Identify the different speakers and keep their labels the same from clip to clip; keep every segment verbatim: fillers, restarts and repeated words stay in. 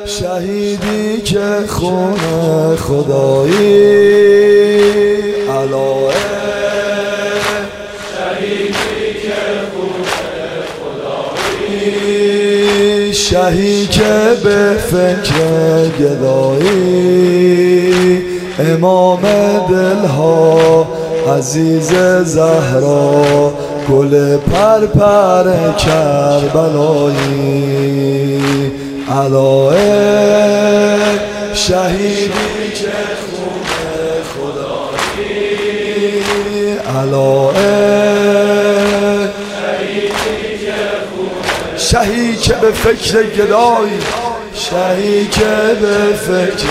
Speaker 1: شهیدی که خون خدایی علایه،
Speaker 2: شهیدی که خون خدایی،
Speaker 1: شهید که به فکر گدایی، امام دلها عزیز زهرا، گل پرپر کربلایی علایه، شهیدی که خون خدایی علایه، شهید که به فکر گدایی، شهید که به فکر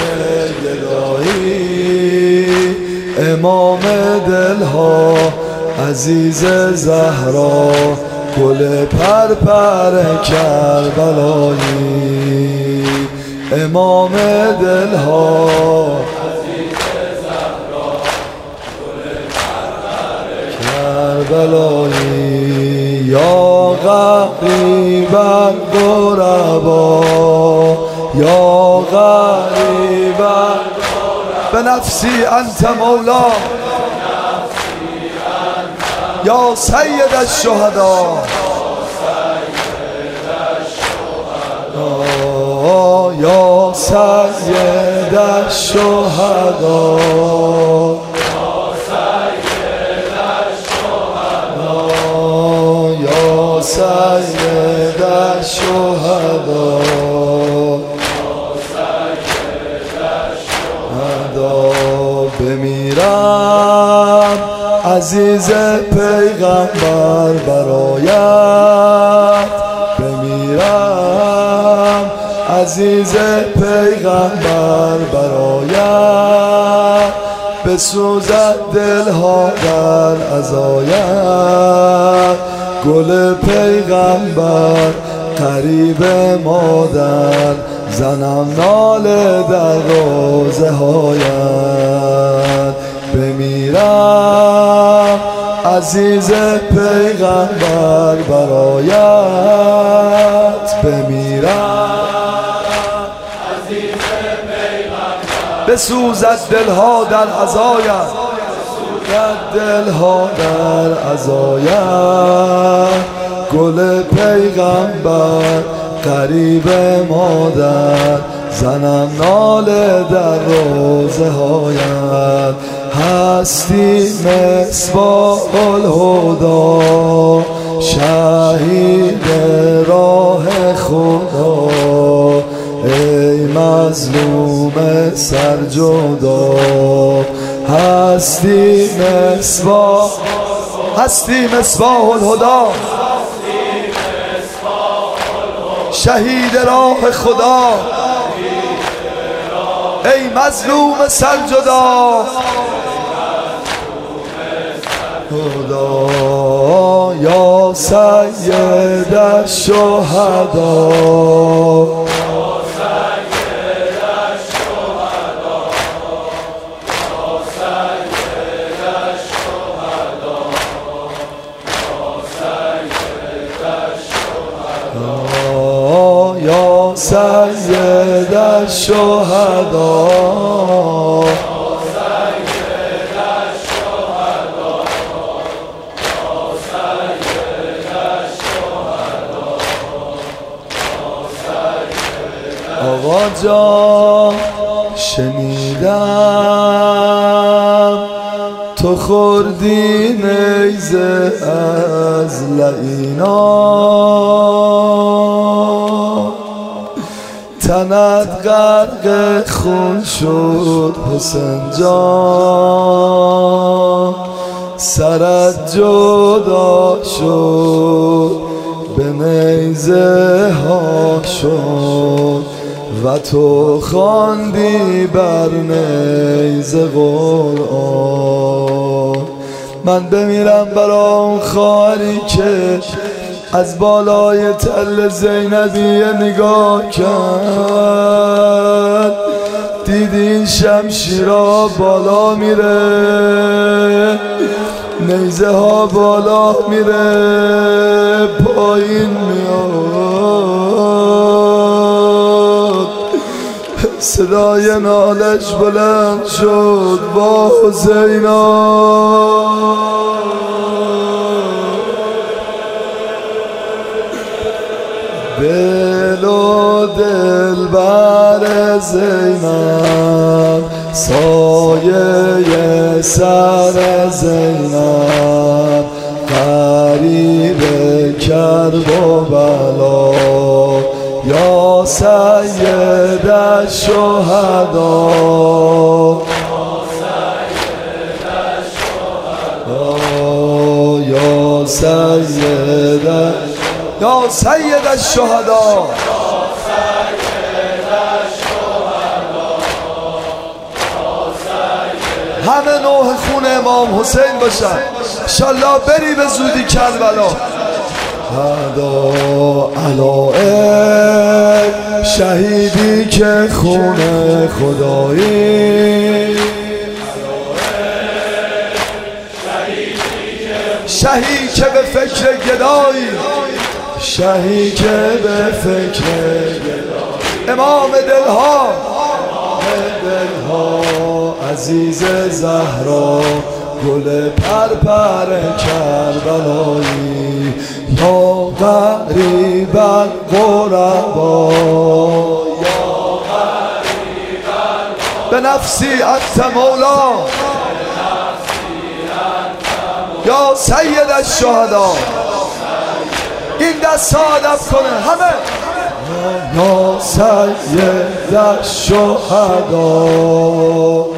Speaker 1: گدایی، امام دلها عزیز زهرا، گل پرپر کربلایی، امام دلها
Speaker 2: عزیز زهرا، گل پرپر
Speaker 1: کربلایی. یا غریبا غربا، یا غریبا به نفسی انت مولا، یا سید الشهدا، یا سید الشهدا، یا سید الشهدا، بمیرم عزیز پیغمبر برایت، بمیرم عزیز پیغمبر برایت، بسوزد دلها در عزایت، گل پیغمبر قریب مادر، زنم ناله در روزه هایت، بمیرم عزیز پیغمبر برایت، بمیرم
Speaker 2: عزیز پیغمبر،
Speaker 1: بسوزد دلها در عزایت، بسوزد دلها در عزایت، گل پیغمبر قریب مادر، زنم ناله در روزه هایت، هستی مصباح الهدی، شهید راه خدا، ای مظلوم سرجدا، هستی مصباح، هستی مصباح الهدی، شهید راه خدا، ای مظلوم سرجدا، خدا یا سید الشهدا، یا سید الشهدا، آقا جان شنیدم تو خوردی نیزه از لعینا، تنت غرق خون شد حسین جان، سرت جدا شد به نیزه ها شد، و تو خواندی بر نیزه قرآن. من بمیرم برا اون خواهری که از بالای تل زینبیه نگاه کرد، دیدی شمشیرها بالا میره، نیزه ها بالا میره، پایین میاد، صدای نالش بلند شد با حسینا دل و دل بر زینب سایه سر زینب قریب کرب و بلا یا سید الشهدا یا سید یا سید الشهدا همه نوح خون امام حسین باشن انشالله بری به زودی کربلا هدا علائق شهیدی که خون خدایی شهید که به فکر گدایی شهید که به فکر گدایی امام دلها دلها عزیز زهرا گل پرپر کربلایی یا غریب الغربا یا غریب به نفسی انت مولا یا سید الشهدا این دست ادب کنه همه یا سید الشهدا